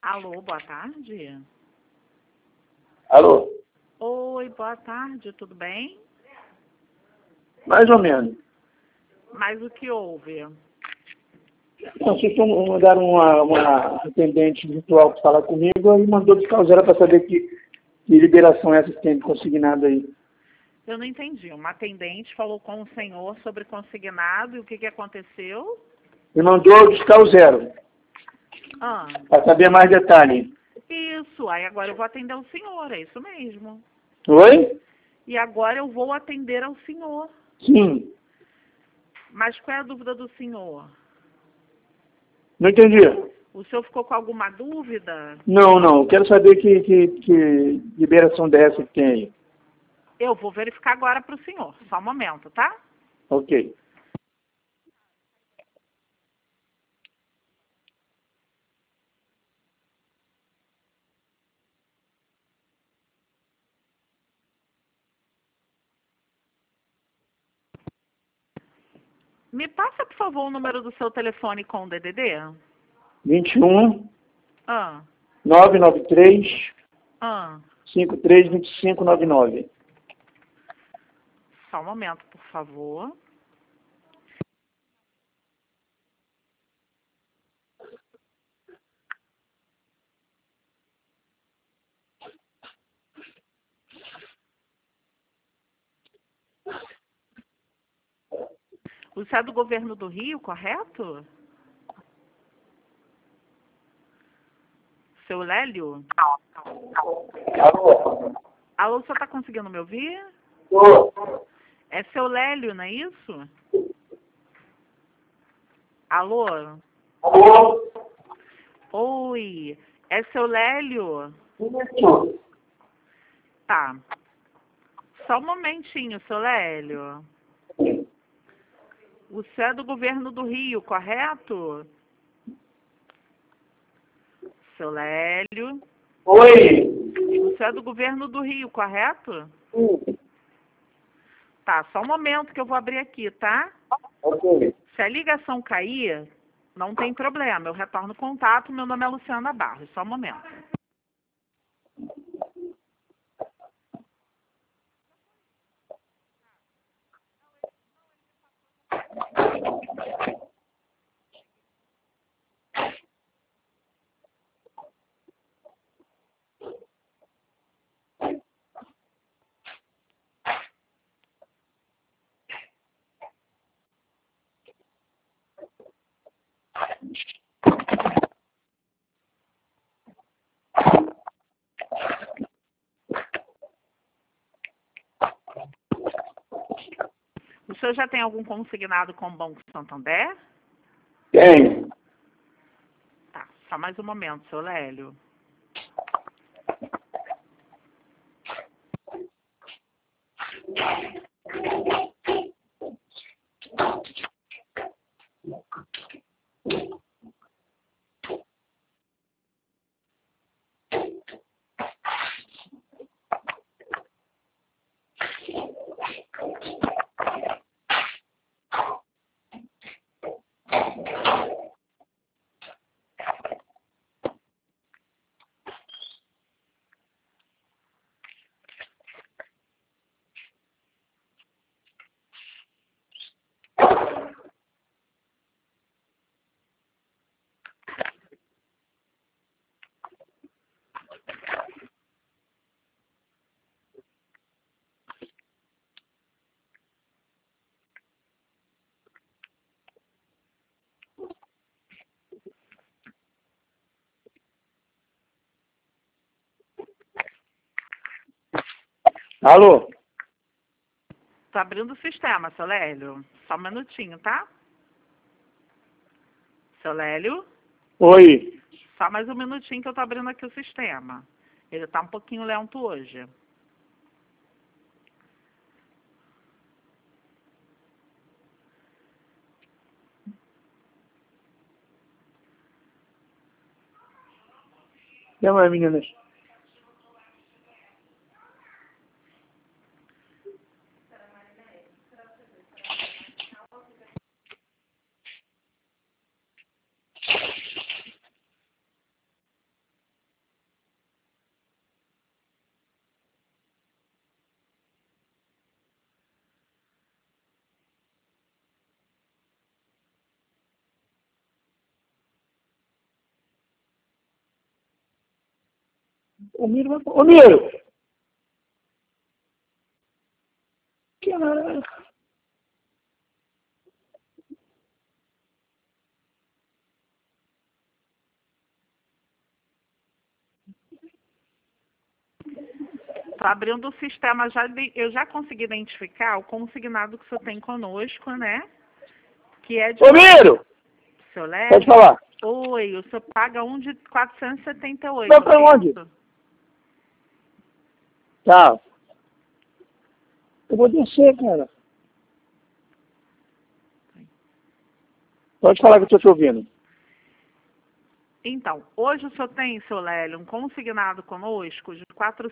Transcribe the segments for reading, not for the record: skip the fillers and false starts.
Alô, boa tarde. Alô? Oi, boa tarde, tudo bem? Mais ou menos. Mas o que houve? Não, vocês mandaram uma atendente virtual para falar comigo e mandou buscar o zero para saber que liberação é essa que tem consignado aí. Eu não entendi. Uma atendente falou com o senhor sobre consignado e o que aconteceu? E mandou buscar o zero, Ah, para saber mais detalhes. isso. Aí agora eu vou atender o senhor, é isso mesmo. Oi? E agora eu vou atender ao senhor. Sim. Mas qual é a dúvida do senhor? Não entendi. O senhor ficou com alguma dúvida? Não. Quero saber que liberação dessa que tem aí. Eu vou verificar agora para o senhor. Só um momento, tá? Ok. Me passa, por favor, o número do seu telefone com o DDD. 21 Ah, 993 ah. 532599. Só um momento, por favor. Você é do governo do Rio, correto? Seu Lélio? Alô? Alô, o senhor está conseguindo me ouvir? Tô. É seu Lélio, não é isso? Alô? Alô? Oi, é seu Lélio? Isso. Tá. Só um momentinho, seu Lélio. O senhor é do governo do Rio, correto? Seu Lélio? Oi. O senhor é do governo do Rio, correto? Tá, só um momento que eu vou abrir aqui, tá? Ok. Se a ligação cair, não tem problema. Eu retorno o contato. Meu nome é Luciana Barros. Só um momento. O senhor já tem algum consignado com o Banco Santander? Tem. Tá, só mais um momento, seu Lélio. Alô? Tô abrindo o sistema, seu Lélio. Só um minutinho, tá? Seu Lélio? Oi. Só mais um minutinho que eu tô abrindo aqui o sistema. Ele tá um pouquinho lento hoje. E aí, meninas? O Miro vai... Ô, Miro! Caraca. Tô abrindo o sistema, eu já consegui identificar o consignado que o senhor tem conosco, né? Que é de... Ô, Miro! Seu Léo? Pode falar. Oi, o senhor paga um de 478. Vai pra onde? Tá. Eu vou descer, cara. Pode falar que eu estou te ouvindo. Então, hoje o senhor tem, seu Lélio, um consignado conosco de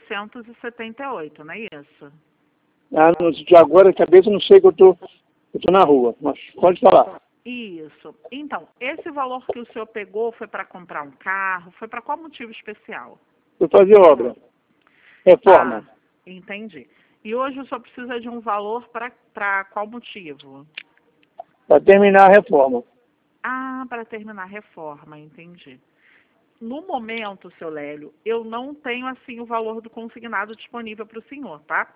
478, não é isso? Ah, de agora, de cabeça, eu não sei que eu tô na rua, mas pode falar. Isso. Então, esse valor que o senhor pegou foi para comprar um carro? Foi para qual motivo especial? Vou fazer obra. Reforma. Ah, entendi. E hoje o senhor precisa de um valor para qual motivo? Para terminar a reforma. Ah, para terminar a reforma, entendi. No momento, seu Lélio, eu não tenho assim o valor do consignado disponível para o senhor, tá?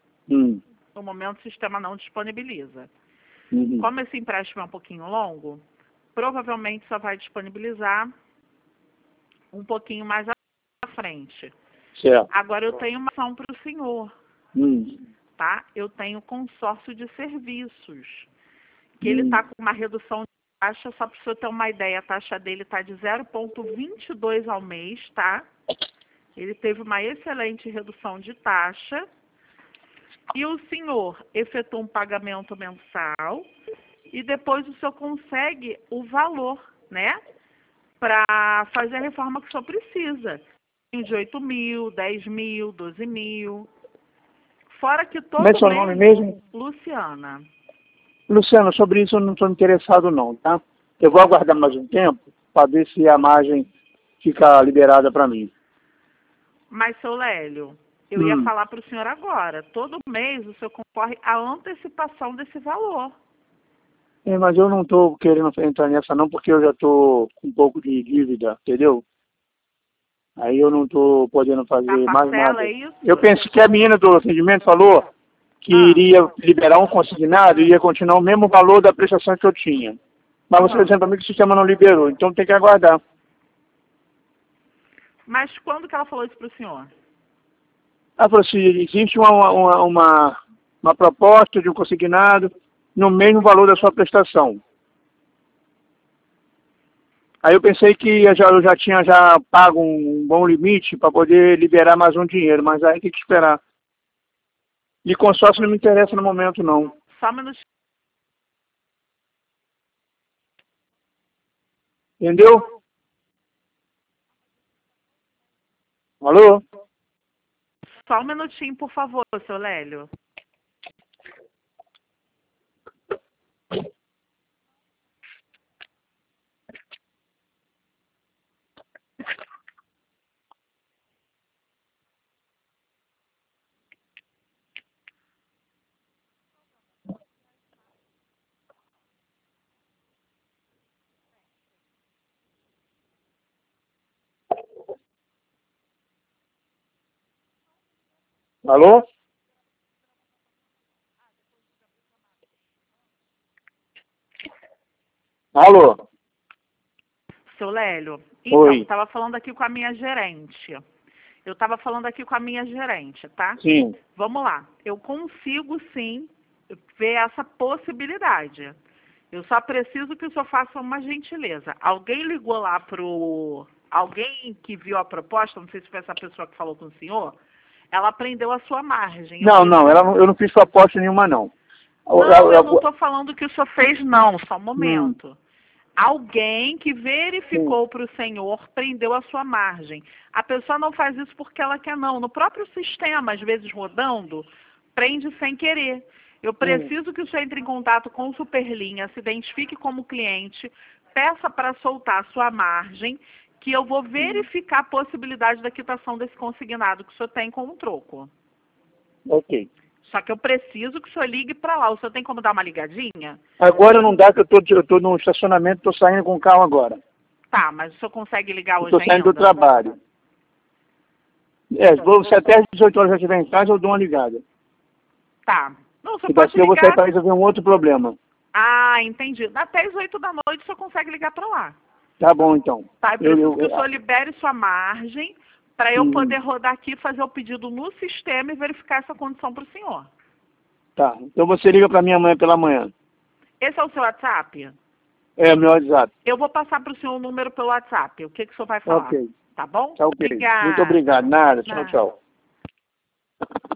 No momento o sistema não disponibiliza. Como esse empréstimo é um pouquinho longo, provavelmente só vai disponibilizar um pouquinho mais à frente. Certo. Agora eu tenho uma ação para o senhor, tá? Eu tenho consórcio de serviços, que ele está com uma redução de taxa, só para o senhor ter uma ideia, a taxa dele está de 0,22 ao mês, tá? Ele teve uma excelente redução de taxa. E o senhor efetua um pagamento mensal e depois o senhor consegue o valor, né? Para fazer a reforma que o senhor precisa. De 8 mil, 10 mil, 12 mil. Fora que todo mês... Como é seu nome mesmo? Luciana. Luciana, sobre isso eu não estou interessado não, tá? Eu vou aguardar mais um tempo para ver se a margem fica liberada para mim. Mas, seu Lélio, eu ia falar para o senhor agora. Todo mês o senhor concorre à antecipação desse valor. Mas eu não estou querendo entrar nessa não, porque eu já estou com um pouco de dívida, entendeu? Aí eu não estou podendo fazer mais nada. É isso? Eu pensei que a menina do atendimento falou que iria liberar um consignado e ia continuar o mesmo valor da prestação que eu tinha. Mas você está dizendo para mim que o sistema não liberou, então tem que aguardar. Mas quando que ela falou isso para o senhor? Ela falou assim, existe uma proposta de um consignado no mesmo valor da sua prestação. Aí eu pensei que eu já tinha pago um bom limite para poder liberar mais um dinheiro, mas aí tem que esperar. E consórcio não me interessa no momento, não. Só um minutinho. Entendeu? Alô? Só um minutinho, por favor, seu Lélio. Alô? Alô? Seu Lélio, então, Oi. estava falando aqui com a minha gerente. Eu estava falando aqui com a minha gerente, tá? Sim. Vamos lá. Eu consigo, sim, ver essa possibilidade. Eu só preciso que o senhor faça uma gentileza. Alguém ligou lá pro... Alguém que viu a proposta, não sei se foi essa pessoa que falou com o senhor, ela prendeu a sua margem. Eu não fiz proposta nenhuma, não. Não, eu não estou falando que o senhor fez, não. Só um momento. Alguém que verificou para o senhor prendeu a sua margem. A pessoa não faz isso porque ela quer, não. No próprio sistema, às vezes rodando, prende sem querer. Eu preciso que o senhor entre em contato com o Superlinha, se identifique como cliente, peça para soltar a sua margem, que eu vou verificar a possibilidade da quitação desse consignado que o senhor tem com o troco. Ok. Só que eu preciso que o senhor ligue para lá. O senhor tem como dar uma ligadinha? Agora não dá, que eu estou no estacionamento, estou saindo com o carro agora. Tá, mas o senhor consegue ligar hoje Estou saindo do trabalho. Se até às 18 horas já estiver em casa, eu dou uma ligada. Tá. Não, você E pode daqui eu vou sair ligar... para resolver um outro problema. Ah, entendi. Até às 8 da noite você consegue ligar para lá. Tá bom, então. Tá, eu preciso que o senhor libere sua margem para eu poder rodar aqui, fazer o pedido no sistema e verificar essa condição para o senhor. Tá. Então você liga para minha mãe pela manhã. Esse é o seu WhatsApp? É, meu WhatsApp. Eu vou passar para o senhor o número pelo WhatsApp. O que o senhor vai falar? Ok. Tá bom? Tá ok. Obrigada. Muito obrigado. Nada. Tchau, tchau.